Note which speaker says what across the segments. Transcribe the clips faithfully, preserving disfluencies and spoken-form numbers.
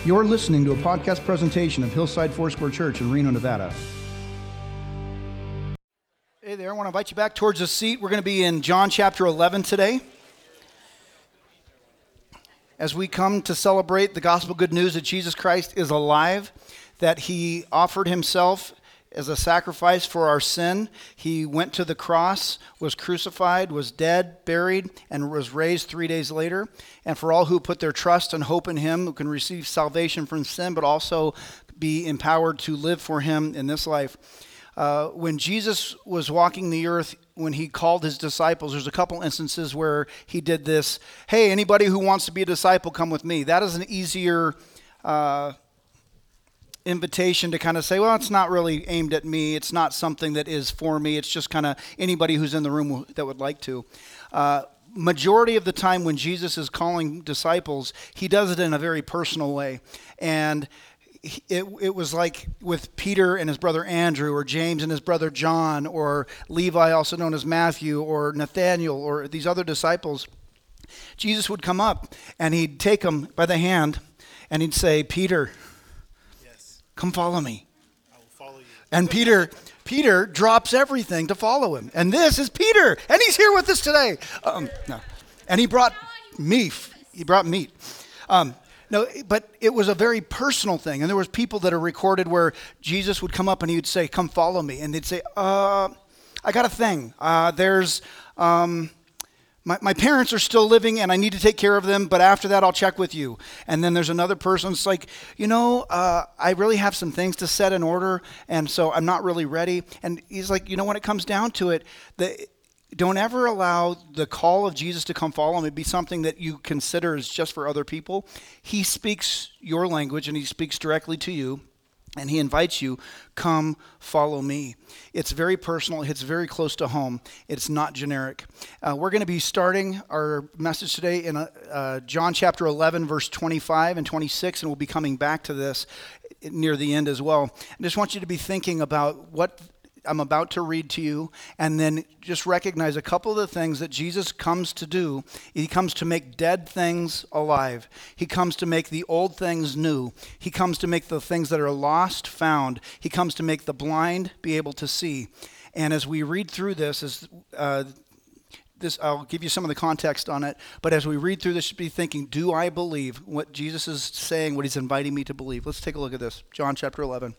Speaker 1: You're listening to a podcast presentation of Hillside Foursquare Church in Reno, Nevada. Hey there, I want to invite you back towards the seat. We're going to be in John chapter eleven today. As we come to celebrate the gospel good news that Jesus Christ is alive, that he offered himself as a sacrifice for our sin. He went to the cross, was crucified, was dead, buried, and was raised three days later. And for all who put their trust and hope in him, who can receive salvation from sin, but also be empowered to live for him in this life. Uh, when Jesus was walking the earth, when he called his disciples, there's a couple instances where he did this. Hey, anybody who wants to be a disciple, come with me. That is an easier uh, invitation to kind of say, well, it's not really aimed at me. It's not something that is for me. It's just kind of anybody who's in the room that would like to. Uh, majority of the time when Jesus is calling disciples, he does it in a very personal way. And It, it was like with Peter and his brother Andrew, or James and his brother John, or Levi, also known as Matthew, or Nathaniel, or these other disciples. Jesus would come up and he'd take them by the hand and he'd say, Peter, yes, come follow me.
Speaker 2: I will follow you.
Speaker 1: And Peter, Peter drops everything to follow him. And this is Peter, and he's here with us today. Um, no. And he brought meat. He brought meat. Um, No, but it was a very personal thing. And there was people that are recorded where Jesus would come up and he would say, come follow me. And they'd say, uh, I got a thing. Uh, there's, um, my, my parents are still living and I need to take care of them, but after that I'll check with you. And then there's another person that's like, you know, uh, I really have some things to set in order, and so I'm not really ready. And he's like, you know, when it comes down to it, the don't ever allow the call of Jesus to come follow him to be something that you consider as just for other people. He speaks your language and he speaks directly to you, and he invites you, come follow me. It's very personal. It's very close to home. It's not generic. Uh, we're going to be starting our message today in uh, uh, John chapter eleven, verse twenty-five and twenty-six, and we'll be coming back to this near the end as well. I just want you to be thinking about what I'm about to read to you, and then just recognize a couple of the things that Jesus comes to do. He comes to make dead things alive. He comes to make the old things new. He comes to make the things that are lost found. He comes to make the blind be able to see. And as we read through this, as uh, this, I'll give you some of the context on it, but as we read through this, you should be thinking, do I believe what Jesus is saying, what he's inviting me to believe? Let's take a look at this. John chapter eleven.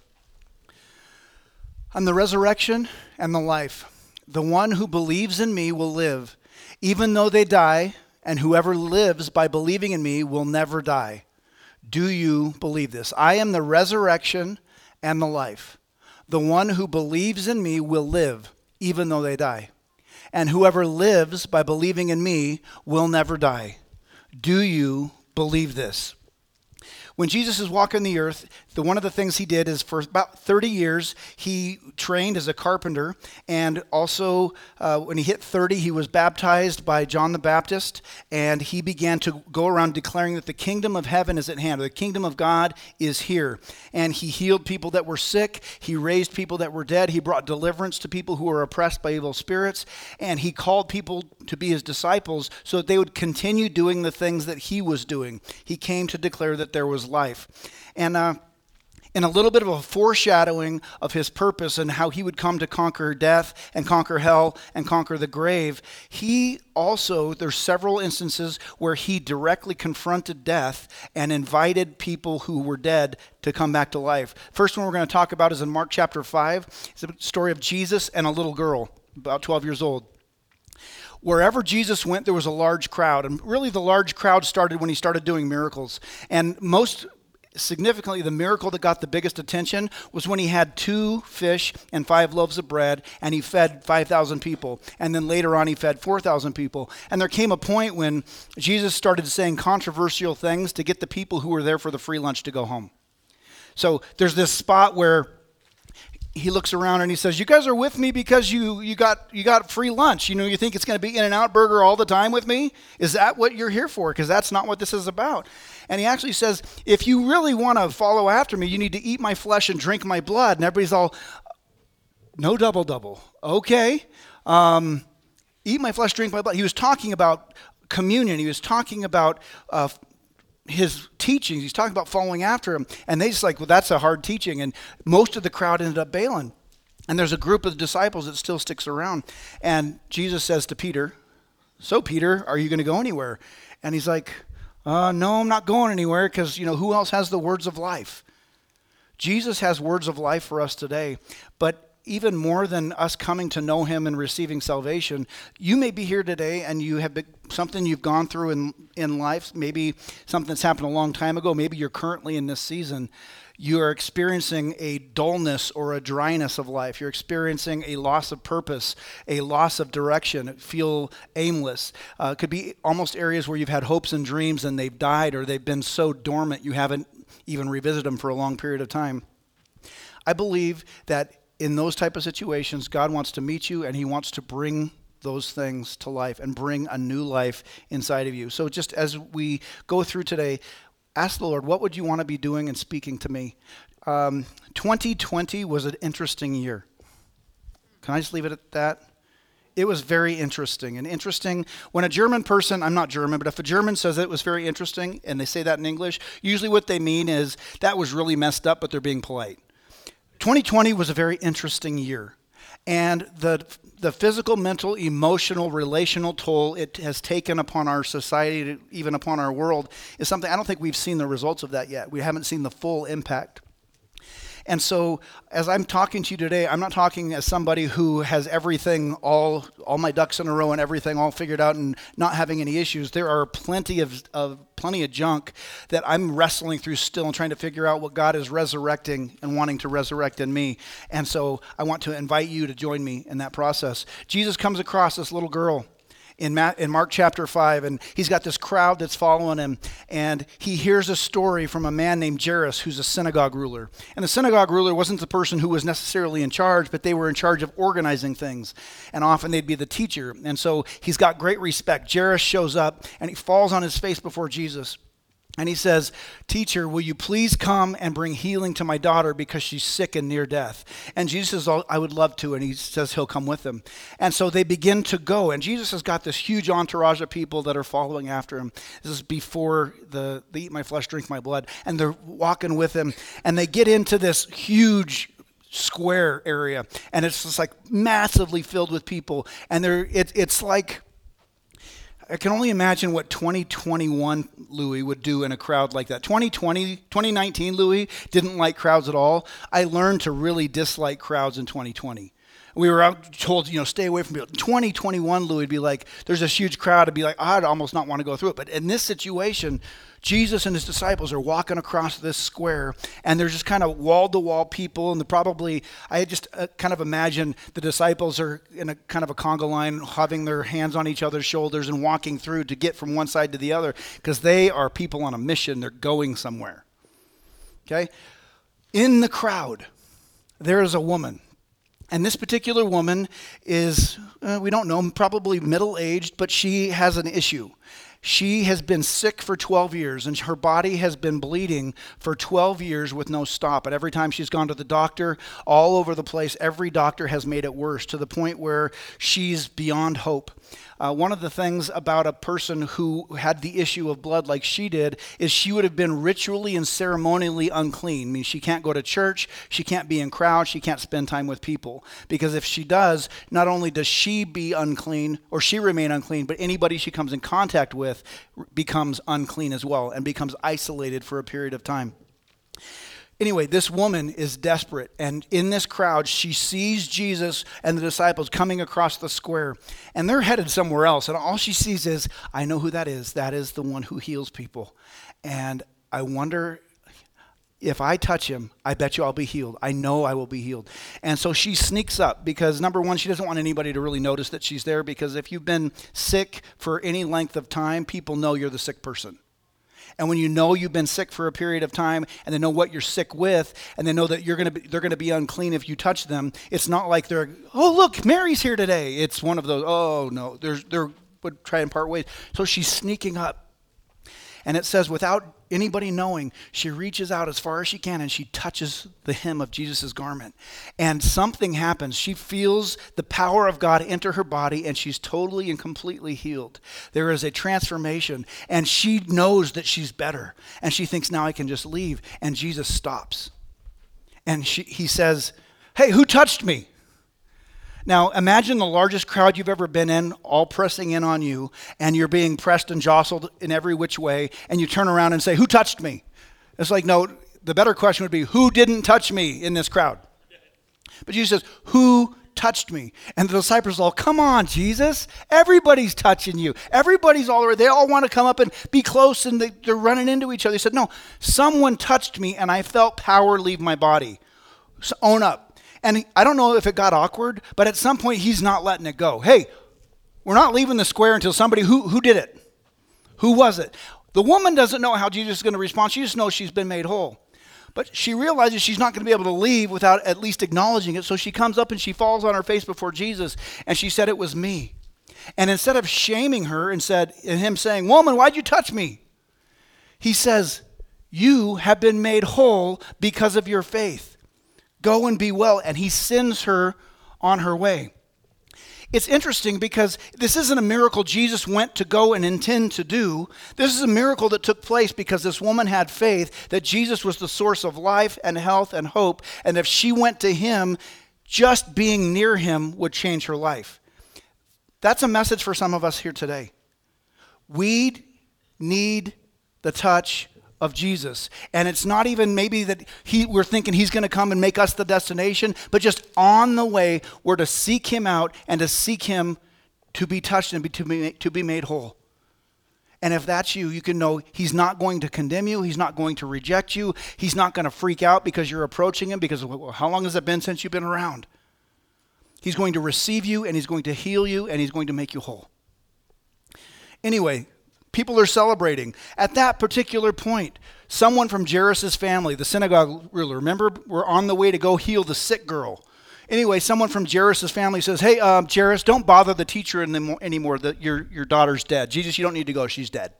Speaker 1: I'm the resurrection and the life. The one who believes in me will live, even though they die, and whoever lives by believing in me will never die. Do you believe this? I am the resurrection and the life. The one who believes in me will live, even though they die. And whoever lives by believing in me will never die. Do you believe this? When Jesus is walking the earth, the, one of the things he did is for about thirty years, he trained as a carpenter. And also, uh, when he hit thirty, he was baptized by John the Baptist. And he began to go around declaring that the kingdom of heaven is at hand, or the kingdom of God is here. And he healed people that were sick. He raised people that were dead. He brought deliverance to people who were oppressed by evil spirits. And he called people to be his disciples so that they would continue doing the things that he was doing. He came to declare that there was life. And uh, in a little bit of a foreshadowing of his purpose and how he would come to conquer death and conquer hell and conquer the grave, he also, there's several instances where he directly confronted death and invited people who were dead to come back to life. First one we're going to talk about is in Mark chapter five. It's a story of Jesus and a little girl, about twelve years old. Wherever Jesus went, there was a large crowd. And really the large crowd started when he started doing miracles. And most significantly, the miracle that got the biggest attention was when he had two fish and five loaves of bread, and he fed five thousand people. And then later on, he fed four thousand people. And there came a point when Jesus started saying controversial things to get the people who were there for the free lunch to go home. So there's this spot where he looks around and he says, you guys are with me because you you got you got free lunch. You know, you think it's going to be In-N-Out Burger all the time with me? Is that what you're here for? Because that's not what this is about. And he actually says, if you really want to follow after me, you need to eat my flesh and drink my blood. And everybody's all, no double-double. Okay. Um, eat my flesh, drink my blood. He was talking about communion. He was talking about uh, his teachings. He's talking about following after him. And they just like, well, that's a hard teaching. And most of the crowd ended up bailing. And there's a group of disciples that still sticks around. And Jesus says to Peter, so Peter, are you going to go anywhere? And he's like, uh, no, I'm not going anywhere because, you know, who else has the words of life? Jesus has words of life for us today. But even more than us coming to know him and receiving salvation, you may be here today and you have been, something you've gone through in, in life, maybe something that's happened a long time ago, maybe you're currently in this season. You are experiencing a dullness or a dryness of life. You're experiencing a loss of purpose, a loss of direction, feel aimless. Uh, it could be almost areas where you've had hopes and dreams and they've died or they've been so dormant you haven't even revisited them for a long period of time. I believe that in those type of situations, God wants to meet you and he wants to bring those things to life and bring a new life inside of you. So just as we go through today, ask the Lord, what would you want to be doing and speaking to me? Um, twenty twenty was an interesting year. Can I just leave it at that? It was very interesting. And interesting, when a German person, I'm not German, but if a German says it was very interesting, and they say that in English, usually what they mean is that was really messed up, but they're being polite. twenty twenty was a very interesting year. And the the physical, mental, emotional, relational toll it has taken upon our society, even upon our world, is something I don't think we've seen the results of that yet. We haven't seen the full impact. And so as I'm talking to you today, I'm not talking as somebody who has everything, all all my ducks in a row and everything all figured out and not having any issues. There are plenty of, of plenty of junk that I'm wrestling through still and trying to figure out what God is resurrecting and wanting to resurrect in me. And so I want to invite you to join me in that process. Jesus comes across this little girl in Matt, in Mark chapter five, and he's got this crowd that's following him, and he hears a story from a man named Jairus, who's a synagogue ruler. And the synagogue ruler wasn't the person who was necessarily in charge, but they were in charge of organizing things, and often they'd be the teacher. And so he's got great respect. Jairus shows up, and he falls on his face before Jesus. And he says, "Teacher, will you please come and bring healing to my daughter because she's sick and near death?" And Jesus says, "I would love to." And he says he'll come with them. And so they begin to go. And Jesus has got this huge entourage of people that are following after him. This is before the, they eat my flesh, drink my blood. And they're walking with him. And they get into this huge square area. And it's just like massively filled with people. And they're it, it's like... I can only imagine what twenty twenty-one Louis would do in a crowd like that. twenty twenty, twenty nineteen Louis didn't like crowds at all. I learned to really dislike crowds in twenty twenty. We were out told, you know, stay away from people. twenty twenty-one Louis would be like, there's this huge crowd. I'd be like, I'd almost not want to go through it. But in this situation, Jesus and his disciples are walking across this square, and there's just kind of wall-to-wall people, and the probably, I just uh, kind of imagine the disciples are in a kind of a conga line, having their hands on each other's shoulders and walking through to get from one side to the other, because they are people on a mission. They're going somewhere. Okay? In the crowd, there is a woman. And this particular woman is, uh, we don't know, probably middle-aged, but she has an issue. She has been sick for twelve years, and her body has been bleeding for twelve years with no stop. And every time she's gone to the doctor, all over the place, every doctor has made it worse to the point where she's beyond hope. Uh, one of the things about a person who had the issue of blood like she did is she would have been ritually and ceremonially unclean. I mean, she can't go to church, she can't be in crowds, she can't spend time with people. Because if she does, not only does she be unclean, or she remain unclean, but anybody she comes in contact with becomes unclean as well and becomes isolated for a period of time. Anyway, this woman is desperate, and in this crowd, she sees Jesus and the disciples coming across the square, and they're headed somewhere else, and all she sees is, I know who that is. That is the one who heals people, and I wonder if I touch him, I bet you I'll be healed. I know I will be healed. And so she sneaks up because, number one, she doesn't want anybody to really notice that she's there, because if you've been sick for any length of time, people know you're the sick person. And when you know you've been sick for a period of time, and they know what you're sick with, and they know that you're gonna be, they're gonna be unclean if you touch them, it's not like they're, oh look, Mary's here today. It's one of those, oh no, there's, they would try and part ways. So she's sneaking up, And it says, without anybody knowing, she reaches out as far as she can and she touches the hem of Jesus' garment. And something happens. She feels the power of God enter her body and she's totally and completely healed. There is a transformation and she knows that she's better. And she thinks, now I can just leave. And Jesus stops. And she, he says, hey, who touched me? Now, imagine the largest crowd you've ever been in, all pressing in on you, and you're being pressed and jostled in every which way, and you turn around and say, who touched me? It's like, no, the better question would be, who didn't touch me in this crowd? But Jesus says, who touched me? And the disciples all, come on, Jesus. Everybody's touching you. Everybody's all around. They all want to come up and be close, and they, they're running into each other. He said, no, someone touched me, and I felt power leave my body. So own up. And I don't know if it got awkward, but at some point, he's not letting it go. Hey, we're not leaving the square until somebody, who, who did it? Who was it? The woman doesn't know how Jesus is going to respond. She just knows she's been made whole. But she realizes she's not going to be able to leave without at least acknowledging it. So she comes up and she falls on her face before Jesus. And she said, it was me. And instead of shaming her and said, and him saying, woman, why'd you touch me? He says, you have been made whole because of your faith. Go and be well. And he sends her on her way. It's interesting because this isn't a miracle Jesus went to go and intend to do. This is a miracle that took place because this woman had faith that Jesus was the source of life and health and hope. And if she went to him, just being near him would change her life. That's a message for some of us here today. We need the touch of Jesus. And it's not even maybe that he, we're thinking he's going to come and make us the destination, but just on the way, we're to seek him out and to seek him to be touched and be, to, be, to be made whole. And if that's you, you can know he's not going to condemn you. He's not going to reject you. He's not going to freak out because you're approaching him because well, how long has it been since you've been around? He's going to receive you and he's going to heal you and he's going to make you whole. Anyway, people are celebrating. At that particular point, someone from Jairus' family, the synagogue ruler, remember, we're on the way to go heal the sick girl. Anyway, someone from Jairus' family says, hey, um, Jairus, don't bother the teacher anymore. That your, your daughter's dead. Jesus, you don't need to go. She's dead.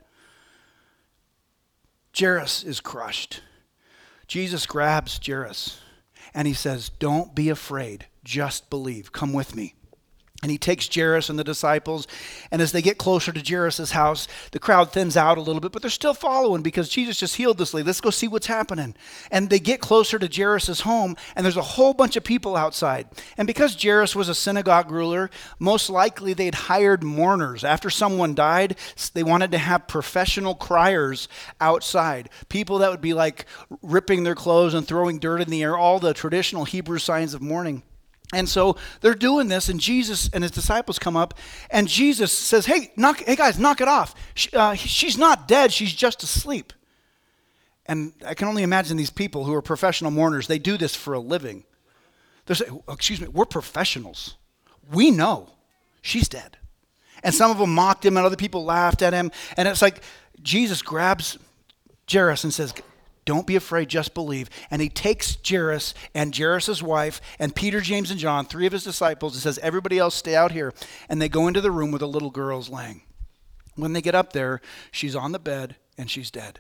Speaker 1: Jairus is crushed. Jesus grabs Jairus and he says, don't be afraid. Just believe. Come with me. And he takes Jairus and the disciples, and as they get closer to Jairus' house, the crowd thins out a little bit, but they're still following because Jesus just healed this lady. Let's go see what's happening. And they get closer to Jairus' home, and there's a whole bunch of people outside. And because Jairus was a synagogue ruler, most likely they'd hired mourners. After someone died, they wanted to have professional criers outside, people that would be like ripping their clothes and throwing dirt in the air, all the traditional Hebrew signs of mourning. And so they're doing this, and Jesus and his disciples come up, and Jesus says, hey, knock, hey guys, knock it off. She, uh, she's not dead, she's just asleep. And I can only imagine these people who are professional mourners, they do this for a living. They say, excuse me, we're professionals. We know she's dead. And some of them mocked him, and other people laughed at him. And it's like Jesus grabs Jairus and says, don't be afraid, just believe. And he takes Jairus and Jairus' wife and Peter, James, and John, three of his disciples, and says, everybody else stay out here. And they go into the room where the little girl's laying. When they get up there, she's on the bed and she's dead.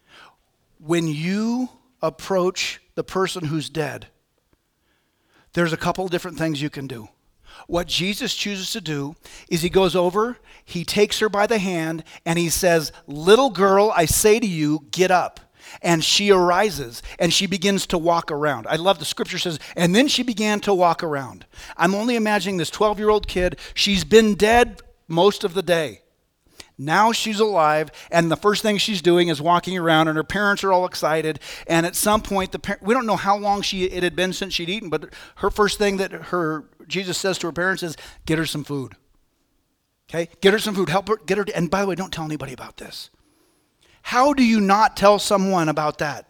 Speaker 1: When you approach the person who's dead, there's a couple different things you can do. What Jesus chooses to do is he goes over, he takes her by the hand, and he says, little girl, I say to you, get up. And she arises and she begins to walk around. I love the scripture says, and then she began to walk around. I'm only imagining this twelve-year-old kid. She's been dead most of the day. Now she's alive, and the first thing she's doing is walking around, and her parents are all excited. And at some point, the par- we don't know how long she it had been since she'd eaten, but her first thing that her Jesus says to her parents is, get her some food. Okay, get her some food. Help her get her. And by the way, don't tell anybody about this. How do you not tell someone about that?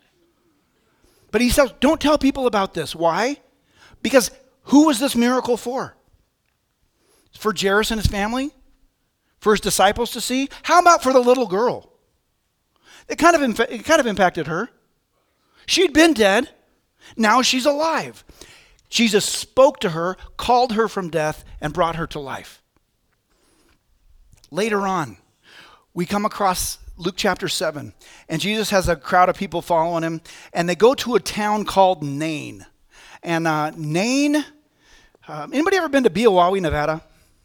Speaker 1: But he says, don't tell people about this. Why? Because who was this miracle for? For Jairus and his family? For his disciples to see? How about for the little girl? It kind of, inf- it kind of impacted her. She'd been dead. Now she's alive. Jesus spoke to her, called her from death, and brought her to life. Later on, we come across Luke chapter seven. And Jesus has a crowd of people following him. And they go to a town called Nain. And uh, Nain, uh, anybody ever been to Beowawe, Nevada?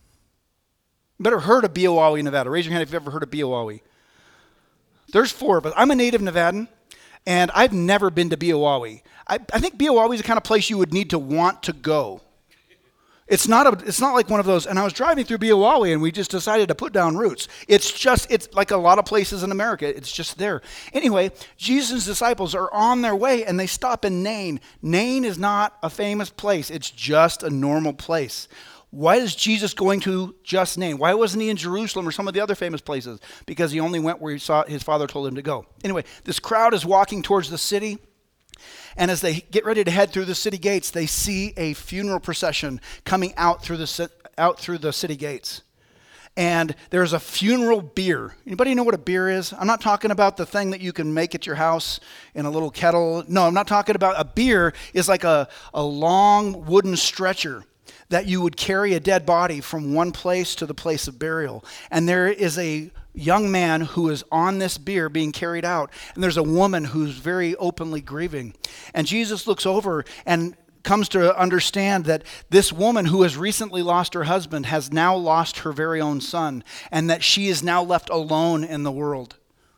Speaker 1: You better heard of Beowawe, Nevada. Raise your hand if you've ever heard of Beowawe. There's four of us. I'm a native Nevadan. And I've never been to Beowawe. I, I think Beowawe is the kind of place you would need to want to go. It's not a, it's not like one of those, and I was driving through Beowawe and we just decided to put down roots. It's just, it's like a lot of places in America. It's just there. Anyway, Jesus' disciples are on their way and they stop in Nain. Nain is not a famous place. It's just a normal place. Why is Jesus going to just Nain? Why wasn't he in Jerusalem or some of the other famous places? Because he only went where he saw his father told him to go. Anyway, this crowd is walking towards the city. And as they get ready to head through the city gates, they see a funeral procession coming out through the out through the city gates. And there's a funeral beer. Anybody know what a beer is? I'm not talking about the thing that you can make at your house in a little kettle. No, I'm not talking about a beer. Is like a, a long wooden stretcher that you would carry a dead body from one place to the place of burial. And there is a young man who is on this bier being carried out. And there's a woman who's very openly grieving. And Jesus looks over and comes to understand that this woman who has recently lost her husband has now lost her very own son, and that she is now left alone in the world.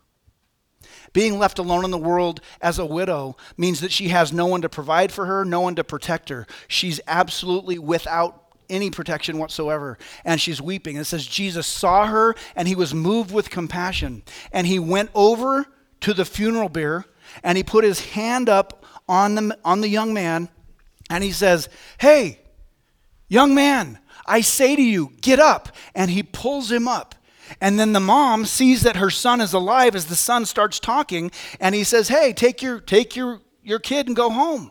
Speaker 1: Being left alone in the world as a widow means that she has no one to provide for her, no one to protect her. She's absolutely without any protection whatsoever, and she's weeping. It says Jesus saw her, and he was moved with compassion, and he went over to the funeral bier, and he put his hand up on the, on the young man, and he says, "Hey, young man, I say to you, get up." And he pulls him up. And then the mom sees that her son is alive as the son starts talking, and he says, "Hey, take your take your, your kid and go home."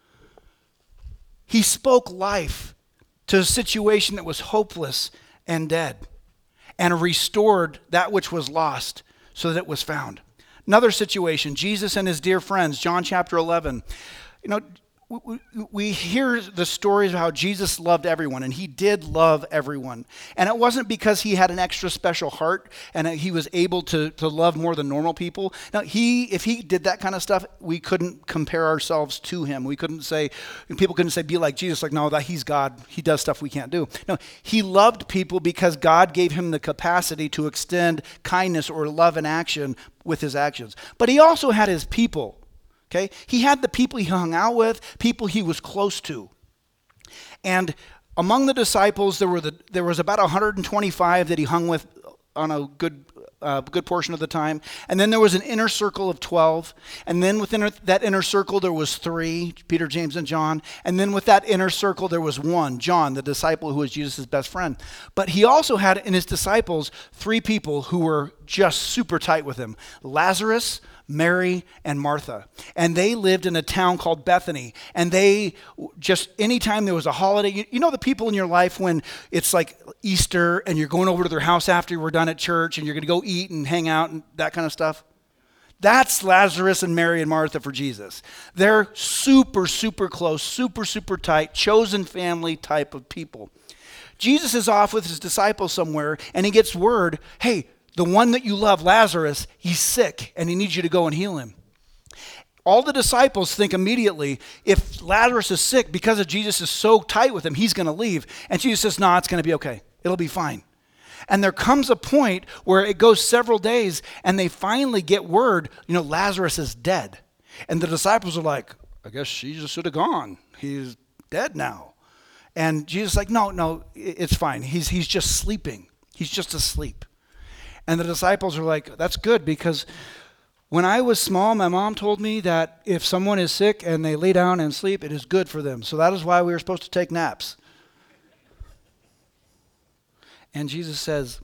Speaker 1: He spoke life to a situation that was hopeless and dead, and restored that which was lost so that it was found. Another situation, Jesus and his dear friends, John chapter eleven. You know, we, we hear the stories of how Jesus loved everyone, and he did love everyone. And it wasn't because he had an extra special heart and he was able to, to love more than normal people. Now, he, if he did that kind of stuff, we couldn't compare ourselves to him. We couldn't say, people couldn't say, be like Jesus, like, no, that he's God. He does stuff we can't do. No, he loved people because God gave him the capacity to extend kindness or love in action with his actions. But he also had his people. Okay? He had the people he hung out with, people he was close to. And among the disciples, there were the, there was about one hundred twenty-five that he hung with on a good uh, good portion of the time. And then there was an inner circle of twelve. And then within that inner circle, there was three, Peter, James, and John. And then with that inner circle, there was one, John, the disciple who was Jesus' best friend. But he also had in his disciples three people who were just super tight with him: Lazarus, Mary, and Martha. And they lived in a town called Bethany. And they just, anytime there was a holiday, you, you know the people in your life when it's like Easter and you're going over to their house after we're done at church and you're going to go eat and hang out and that kind of stuff? That's Lazarus and Mary and Martha for Jesus. They're super, super close, super, super tight, chosen family type of people. Jesus is off with his disciples somewhere and he gets word, hey, the one that you love, Lazarus, he's sick and he needs you to go and heal him. All the disciples think immediately, if Lazarus is sick because of Jesus is so tight with him, he's going to leave. And Jesus says, no, nah, it's going to be okay. It'll be fine. And there comes a point where it goes several days and they finally get word, you know, Lazarus is dead. And the disciples are like, I guess Jesus should have gone. He's dead now. And Jesus is like, no, no, it's fine. He's, he's just sleeping. He's just asleep. And the disciples are like, that's good, because when I was small, my mom told me that if someone is sick and they lay down and sleep, it is good for them. So that is why we were supposed to take naps. And Jesus says,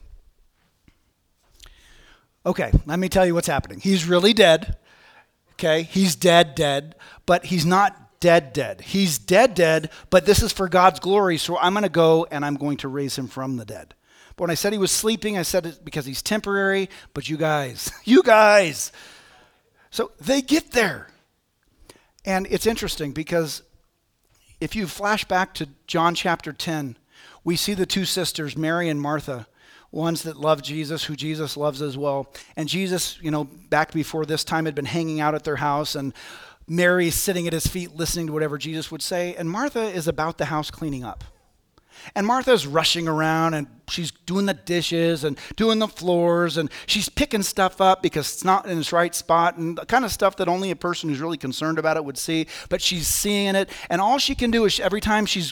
Speaker 1: okay, let me tell you what's happening. He's really dead. Okay, he's dead, dead, but he's not dead, dead. He's dead, dead, but this is for God's glory. So I'm going to go and I'm going to raise him from the dead. But when I said he was sleeping, I said it because he's temporary. But you guys, you guys. So they get there. And it's interesting because if you flash back to John chapter ten, we see the two sisters, Mary and Martha, ones that love Jesus, who Jesus loves as well. And Jesus, you know, back before this time had been hanging out at their house, and Mary's sitting at his feet listening to whatever Jesus would say, and Martha is about the house cleaning up. And Martha's rushing around, and she's doing the dishes and doing the floors, and she's picking stuff up because it's not in its right spot, and the kind of stuff that only a person who's really concerned about it would see. But she's seeing it, and all she can do is every time she's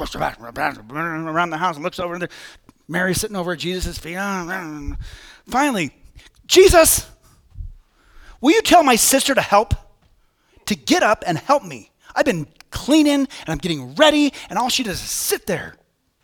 Speaker 1: around the house and looks over there, Mary's sitting over at Jesus' feet. Finally, Jesus, will you tell my sister to help? To get up and help me. I've been cleaning and I'm getting ready, and all she does is sit there.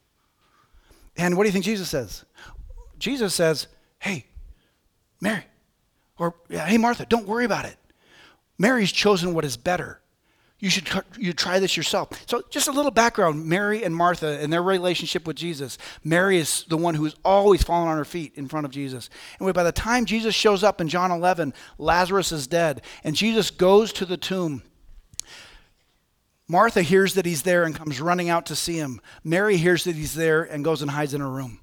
Speaker 1: And what do you think Jesus says? Jesus says, hey, Mary, or hey, Martha, don't worry about it. Mary's chosen what is better. You should you try this yourself. So just a little background, Mary and Martha and their relationship with Jesus. Mary is the one who is always falling on her feet in front of Jesus. And by the time Jesus shows up in John eleven, Lazarus is dead, and Jesus goes to the tomb. Martha hears that he's there and comes running out to see him. Mary hears that he's there and goes and hides in her room.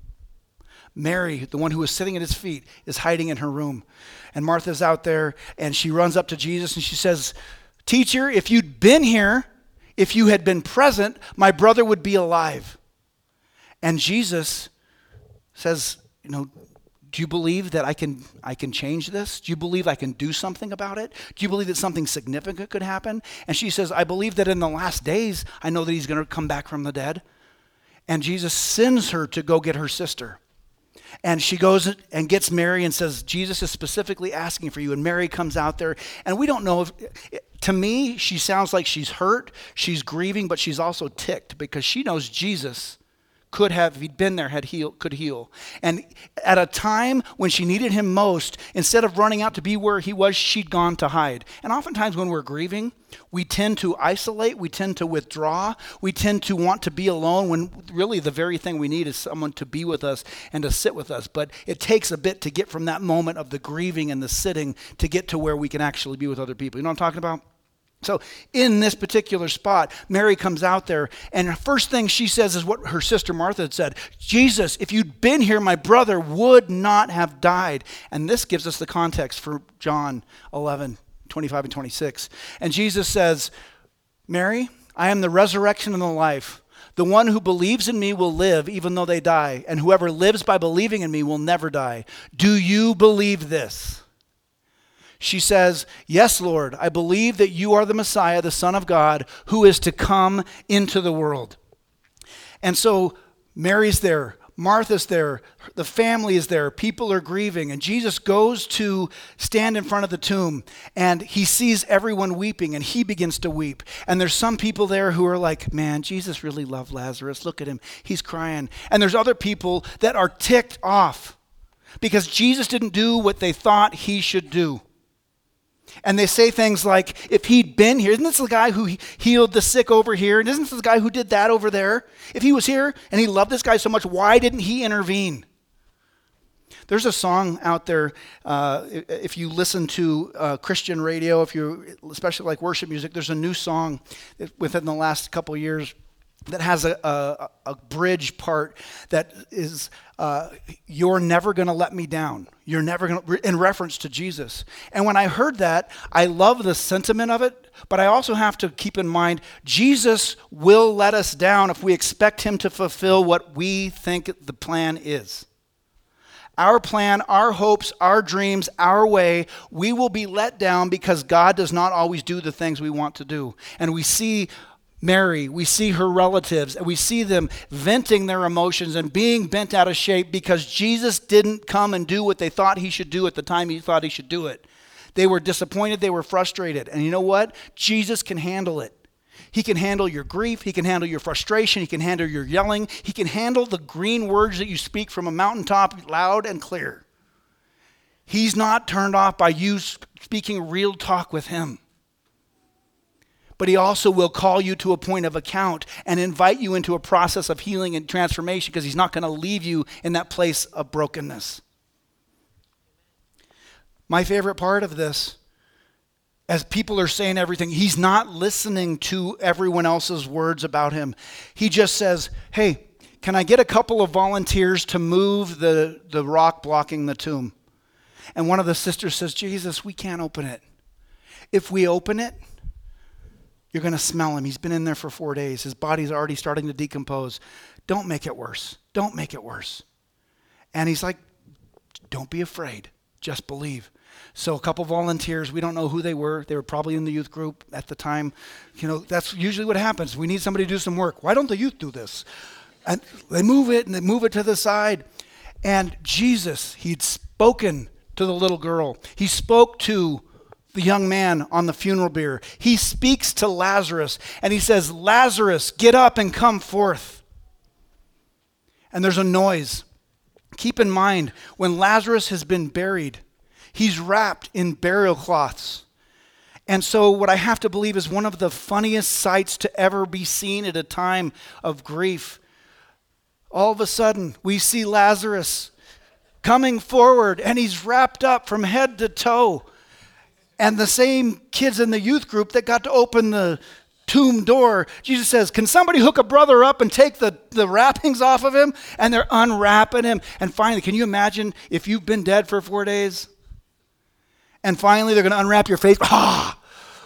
Speaker 1: Mary, the one who is sitting at his feet, is hiding in her room. And Martha's out there, and she runs up to Jesus and she says, Teacher, if you'd been here, if you had been present, my brother would be alive. And Jesus says, you know, do you believe that I can I can change this? Do you believe I can do something about it? Do you believe that something significant could happen? And she says, I believe that in the last days, I know that he's going to come back from the dead. And Jesus sends her to go get her sister. And she goes and gets Mary and says, Jesus is specifically asking for you. And Mary comes out there. And we don't know if, to me, she sounds like she's hurt, she's grieving, but she's also ticked because she knows Jesus could have, if he'd been there, had heal, could heal. And at a time when she needed him most, instead of running out to be where he was, she'd gone to hide. And oftentimes when we're grieving, we tend to isolate, we tend to withdraw, we tend to want to be alone when really the very thing we need is someone to be with us and to sit with us. But it takes a bit to get from that moment of the grieving and the sitting to get to where we can actually be with other people. You know what I'm talking about? So in this particular spot, Mary comes out there, and the first thing she says is what her sister Martha had said. Jesus, if you'd been here, my brother would not have died. And this gives us the context for John eleven, twenty-five and twenty-six. And Jesus says, Mary, I am the resurrection and the life. The one who believes in me will live even though they die, and whoever lives by believing in me will never die. Do you believe this? She says, yes, Lord, I believe that you are the Messiah, the Son of God, who is to come into the world. And so Mary's there, Martha's there, the family is there, people are grieving, and Jesus goes to stand in front of the tomb, and he sees everyone weeping, and he begins to weep. And there's some people there who are like, man, Jesus really loved Lazarus. Look at him. He's crying. And there's other people that are ticked off because Jesus didn't do what they thought he should do. And they say things like, if he'd been here, isn't this the guy who healed the sick over here? And isn't this the guy who did that over there? If he was here and he loved this guy so much, why didn't he intervene? There's a song out there, uh, if you listen to uh, Christian radio, if you especially like worship music, there's a new song within the last couple years that has a, a, a bridge part that is, uh, you're never going to let me down. You're never going to, in reference to Jesus. And when I heard that, I love the sentiment of it, but I also have to keep in mind, Jesus will let us down if we expect him to fulfill what we think the plan is. Our plan, our hopes, our dreams, our way, we will be let down because God does not always do the things we want to do. And we see Mary, we see her relatives, and we see them venting their emotions and being bent out of shape because Jesus didn't come and do what they thought he should do at the time he thought he should do it. They were disappointed, they were frustrated. And you know what? Jesus can handle it. He can handle your grief, he can handle your frustration, he can handle your yelling, he can handle the green words that you speak from a mountaintop loud and clear. He's not turned off by you speaking real talk with him. But he also will call you to a point of account and invite you into a process of healing and transformation because he's not going to leave you in that place of brokenness. My favorite part of this, as people are saying everything, he's not listening to everyone else's words about him. He just says, hey, can I get a couple of volunteers to move the, the rock blocking the tomb? And one of the sisters says, Jesus, we can't open it. If we open it, you're going to smell him. He's been in there for four days. His body's already starting to decompose. Don't make it worse. Don't make it worse. And he's like, don't be afraid. Just believe. So a couple volunteers, we don't know who they were. They were probably in the youth group at the time. You know, that's usually what happens. We need somebody to do some work. Why don't the youth do this? And they move it, and they move it to the side. And Jesus, he'd spoken to the little girl. He spoke to the young man on the funeral bier. He speaks to Lazarus, and he says, Lazarus, get up and come forth. And there's a noise. Keep in mind, when Lazarus has been buried, he's wrapped in burial cloths. And so what I have to believe is one of the funniest sights to ever be seen at a time of grief. All of a sudden, we see Lazarus coming forward, and he's wrapped up from head to toe. And the same kids in the youth group that got to open the tomb door, Jesus says, can somebody hook a brother up and take the, the wrappings off of him? And they're unwrapping him. And finally, can you imagine if you've been dead for four days? And finally, they're going to unwrap your face. Ah!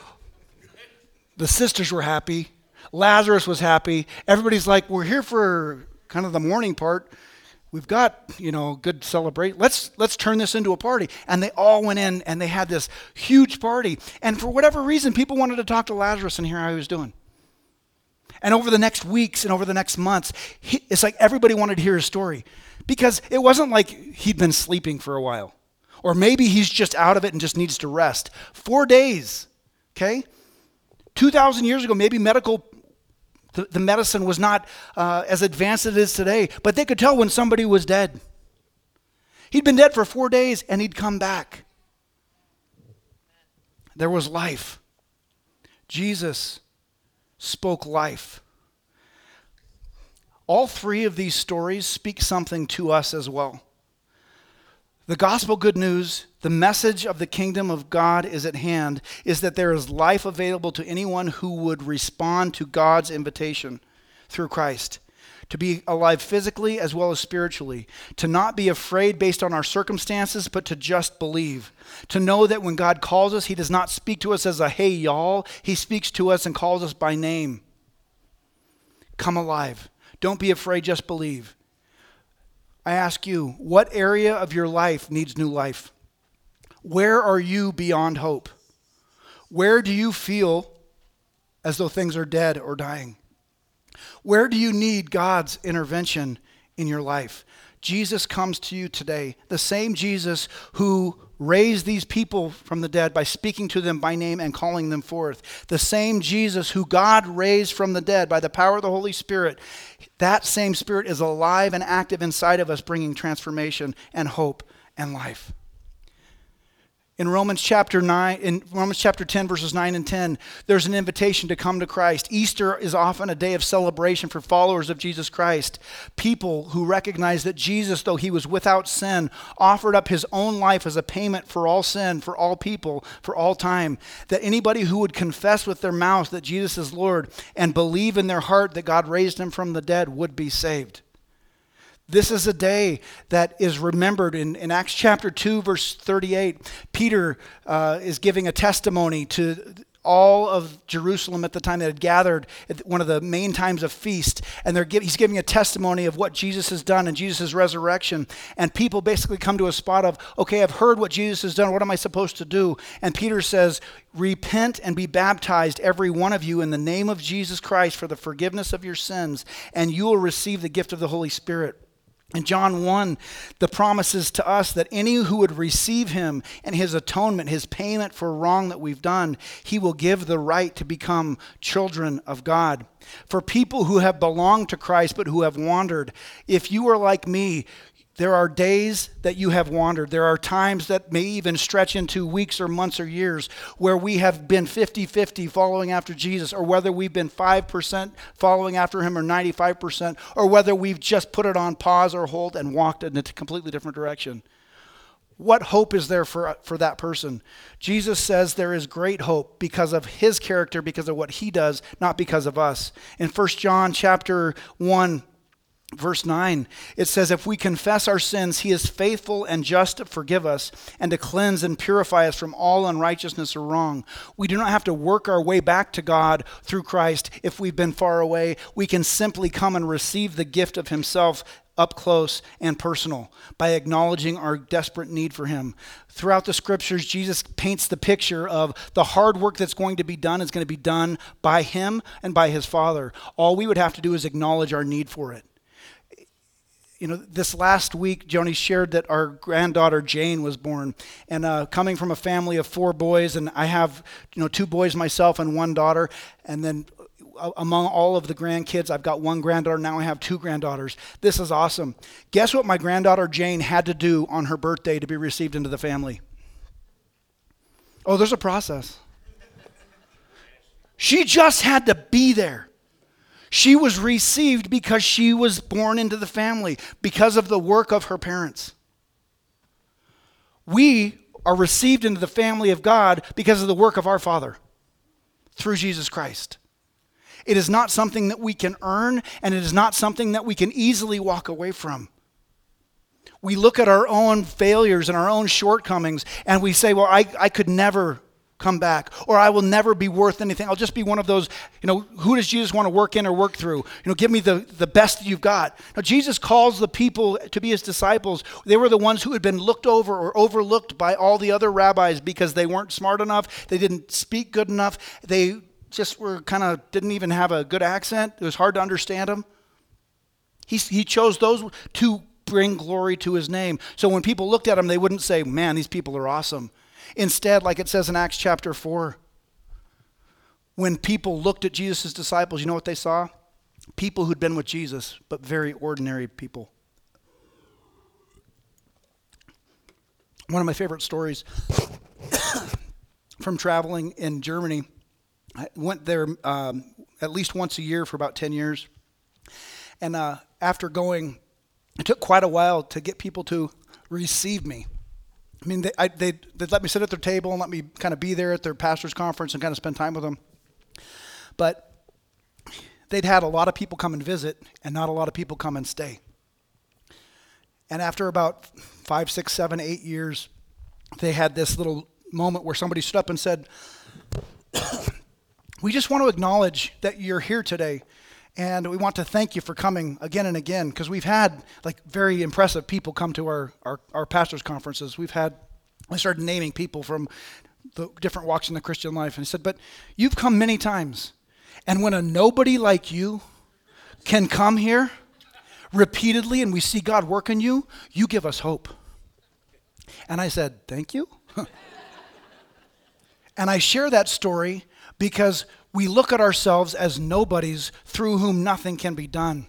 Speaker 1: The sisters were happy. Lazarus was happy. Everybody's like, we're here for kind of the mourning part. We've got, you know, good celebrate. Let's let's turn this into a party. And they all went in and they had this huge party. And for whatever reason, people wanted to talk to Lazarus and hear how he was doing. And over the next weeks and over the next months, he, it's like everybody wanted to hear his story. Because it wasn't like he'd been sleeping for a while. Or maybe he's just out of it and just needs to rest. Four days, okay? two thousand years ago, maybe medical The, the medicine was not uh, as advanced as it is today, but they could tell when somebody was dead. He'd been dead for four days and he'd come back. There was life. Jesus spoke life. All three of these stories speak something to us as well. The gospel good news, the message of the kingdom of God is at hand, is that there is life available to anyone who would respond to God's invitation through Christ. To be alive physically as well as spiritually. To not be afraid based on our circumstances, but to just believe. To know that when God calls us, he does not speak to us as a hey y'all. He speaks to us and calls us by name. Come alive. Don't be afraid, just believe. I ask you, what area of your life needs new life? Where are you beyond hope? Where do you feel as though things are dead or dying? Where do you need God's intervention in your life? Jesus comes to you today, the same Jesus who raised these people from the dead by speaking to them by name and calling them forth. The same Jesus who God raised from the dead by the power of the Holy Spirit. That same Spirit is alive and active inside of us, bringing transformation and hope and life. In Romans chapter nine, in Romans chapter ten, verses nine and ten, there's an invitation to come to Christ. Easter is often a day of celebration for followers of Jesus Christ. People who recognize that Jesus, though he was without sin, offered up his own life as a payment for all sin, for all people, for all time. That anybody who would confess with their mouth that Jesus is Lord and believe in their heart that God raised him from the dead would be saved. This is a day that is remembered in, in Acts chapter two, verse thirty-eight. Peter uh, is giving a testimony to all of Jerusalem at the time that had gathered at one of the main times of feast. And they're give, he's giving a testimony of what Jesus has done and Jesus' resurrection. And people basically come to a spot of, okay, I've heard what Jesus has done. What am I supposed to do? And Peter says, repent and be baptized, every one of you, in the name of Jesus Christ for the forgiveness of your sins, and you will receive the gift of the Holy Spirit. In John one, the promise is to us that any who would receive him and his atonement, his payment for wrong that we've done, he will give the right to become children of God. For people who have belonged to Christ but who have wandered, if you are like me, there are days that you have wandered. There are times that may even stretch into weeks or months or years where we have been fifty-fifty following after Jesus, or whether we've been five percent following after him or ninety-five percent, or whether we've just put it on pause or hold and walked in a completely different direction. What hope is there for, for that person? Jesus says there is great hope because of his character, because of what he does, not because of us. In First John chapter one, Verse nine, it says, if we confess our sins, he is faithful and just to forgive us and to cleanse and purify us from all unrighteousness or wrong. We do not have to work our way back to God through Christ if we've been far away. We can simply come and receive the gift of himself up close and personal by acknowledging our desperate need for him. Throughout the scriptures, Jesus paints the picture of the hard work that's going to be done is going to be done by him and by his Father. All we would have to do is acknowledge our need for it. You know, this last week, Joni shared that our granddaughter Jane was born, and uh, coming from a family of four boys, and I have, you know, two boys myself and one daughter, and then uh, among all of the grandkids, I've got one granddaughter. Now I have two granddaughters. This is awesome. Guess what my granddaughter Jane had to do on her birthday to be received into the family? Oh, there's a process. She just had to be there. She was received because she was born into the family, because of the work of her parents. We are received into the family of God because of the work of our Father through Jesus Christ. It is not something that we can earn, and it is not something that we can easily walk away from. We look at our own failures and our own shortcomings, and we say, well, I, I could never come back, or I will never be worth anything. I'll just be one of those, you know, who does Jesus want to work in or work through? You know, give me the, the best that you've got. Now, Jesus calls the people to be his disciples. They were the ones who had been looked over or overlooked by all the other rabbis because they weren't smart enough. They didn't speak good enough. They just were kind of, didn't even have a good accent. It was hard to understand them. He, he chose those to bring glory to his name. So when people looked at him, they wouldn't say, man, these people are awesome. Instead, like it says in Acts chapter four, when people looked at Jesus' disciples, you know what they saw? People who'd been with Jesus, but very ordinary people. One of my favorite stories from traveling in Germany, I went there um, at least once a year for about ten years. And uh, after going, it took quite a while to get people to receive me. I mean, they, I, they, they'd let me sit at their table and let me kind of be there at their pastor's conference and kind of spend time with them. But they'd had a lot of people come and visit and not a lot of people come and stay. And after about five, six, seven, eight years, they had this little moment where somebody stood up and said, we just want to acknowledge that you're here today. And we want to thank you for coming again and again, because we've had like very impressive people come to our, our, our pastors' conferences. We've had, I started naming people from the different walks in the Christian life. And he said, but you've come many times. And when a nobody like you can come here repeatedly and we see God work in you, you give us hope. And I said, thank you. And I share that story because we look at ourselves as nobodies through whom nothing can be done.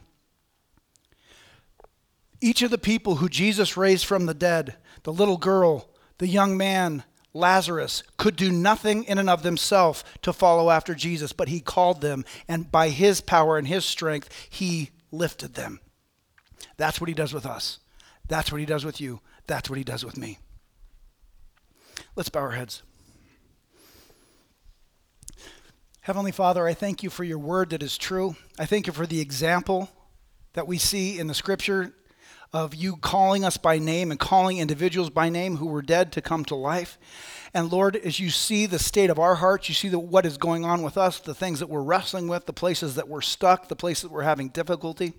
Speaker 1: Each of the people who Jesus raised from the dead, the little girl, the young man, Lazarus, could do nothing in and of themselves to follow after Jesus, but he called them, and by his power and his strength, he lifted them. That's what he does with us. That's what he does with you. That's what he does with me. Let's bow our heads. Heavenly Father, I thank you for your word that is true. I thank you for the example that we see in the scripture of you calling us by name and calling individuals by name who were dead to come to life. And Lord, as you see the state of our hearts, you see the, what is going on with us, the things that we're wrestling with, the places that we're stuck, the places that we're having difficulty.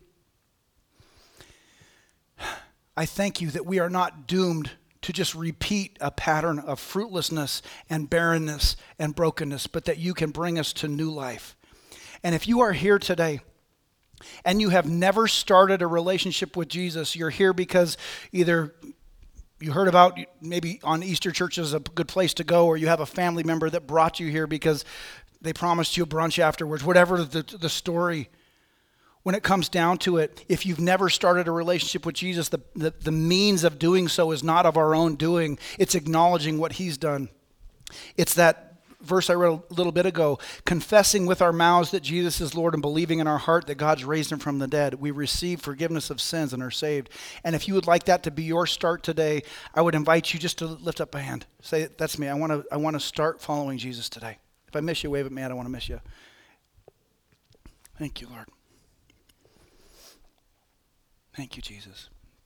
Speaker 1: I thank you that we are not doomed to just repeat a pattern of fruitlessness and barrenness and brokenness, but that you can bring us to new life. And if you are here today and you have never started a relationship with Jesus, you're here because either you heard about maybe on Easter church is a good place to go, or you have a family member that brought you here because they promised you a brunch afterwards, whatever the, the story. When it comes down to it, if you've never started a relationship with Jesus, the, the, the means of doing so is not of our own doing. It's acknowledging what he's done. It's that verse I read a little bit ago, confessing with our mouths that Jesus is Lord and believing in our heart that God's raised him from the dead. We receive forgiveness of sins and are saved. And if you would like that to be your start today, I would invite you just to lift up a hand. Say, that's me. I want to I want to start following Jesus today. If I miss you, wave at me. I don't want to miss you. Thank you, Lord. Thank you, Jesus.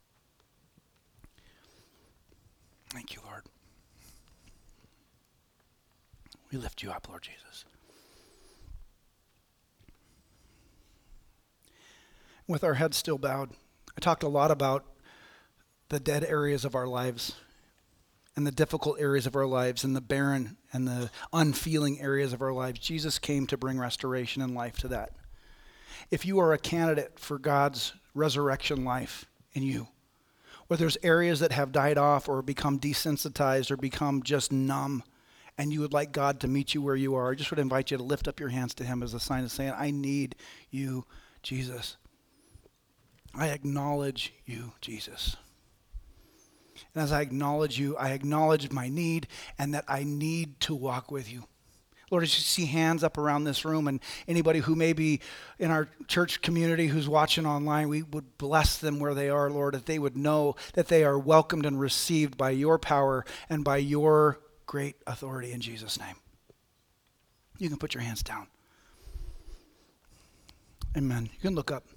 Speaker 1: Thank you, Lord. We lift you up, Lord Jesus. With our heads still bowed, I talked a lot about the dead areas of our lives and the difficult areas of our lives and the barren and the unfeeling areas of our lives. Jesus came to bring restoration and life to that. If you are a candidate for God's resurrection life in you, where there's areas that have died off or become desensitized or become just numb, and you would like God to meet you where you are, I just would invite you to lift up your hands to him as a sign of saying, I need you, Jesus. I acknowledge you, Jesus. And as I acknowledge you, I acknowledge my need and that I need to walk with you. Lord, as you see hands up around this room and anybody who may be in our church community who's watching online, we would bless them where they are, Lord, that they would know that they are welcomed and received by your power and by your great authority in Jesus' name. You can put your hands down. Amen. You can look up.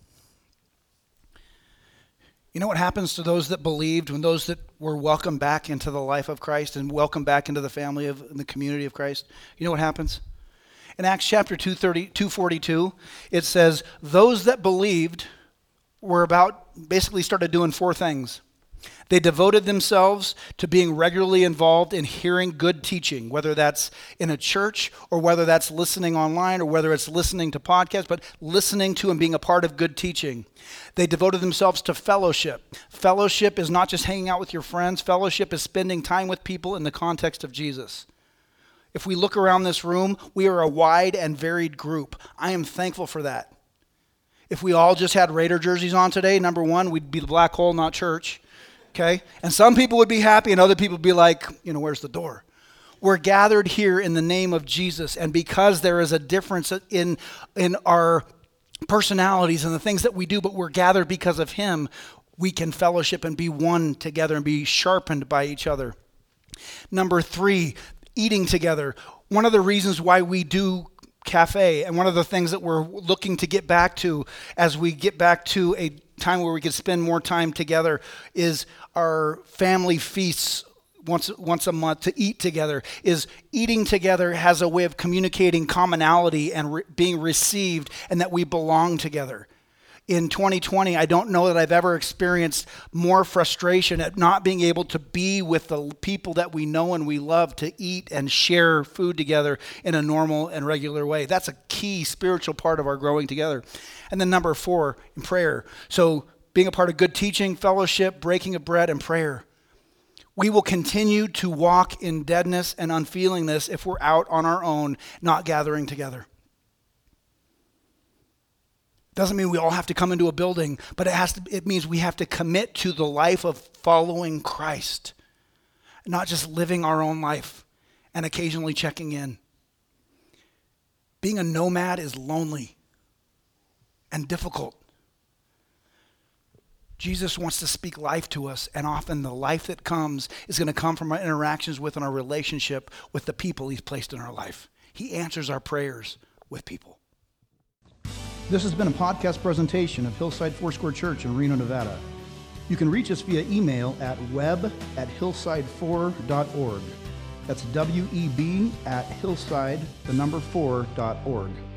Speaker 1: You know what happens to those that believed when those that were welcomed back into the life of Christ and welcomed back into the family of the community of Christ? You know what happens? In Acts chapter two thirty, two forty-two, it says, those that believed were about, basically started doing four things. They devoted themselves to being regularly involved in hearing good teaching, whether that's in a church or whether that's listening online or whether it's listening to podcasts, but listening to and being a part of good teaching. They devoted themselves to fellowship. Fellowship is not just hanging out with your friends. Fellowship is spending time with people in the context of Jesus. If we look around this room, we are a wide and varied group. I am thankful for that. If we all just had Raider jerseys on today, number one, we'd be the black hole, not church. Okay? And some people would be happy and other people would be like, you know, where's the door? We're gathered here in the name of Jesus, and because there is a difference in, in our personalities and the things that we do, but we're gathered because of him, we can fellowship and be one together and be sharpened by each other. Number three, eating together. One of the reasons why we do cafe, and one of the things that we're looking to get back to as we get back to a time where we could spend more time together, is our family feasts once once a month to eat together. Is eating together has a way of communicating commonality and re- being received, and that we belong together. In twenty twenty, I don't know that I've ever experienced more frustration at not being able to be with the people that we know and we love, to eat and share food together in a normal and regular way. That's a key spiritual part of our growing together. And then number four, in prayer. So being a part of good teaching, fellowship, breaking of bread, and prayer. We will continue to walk in deadness and unfeelingness if we're out on our own, not gathering together. Doesn't mean we all have to come into a building, but it has to, it means we have to commit to the life of following Christ, not just living our own life and occasionally checking in. Being a nomad is lonely and difficult. Jesus wants to speak life to us, and often the life that comes is going to come from our interactions with and our relationship with the people he's placed in our life. He answers our prayers with people. This has been a podcast presentation of Hillside Foursquare Church in Reno, Nevada. You can reach us via email at web at hillside four dot org. That's W E B at hillside, the number four, dot org.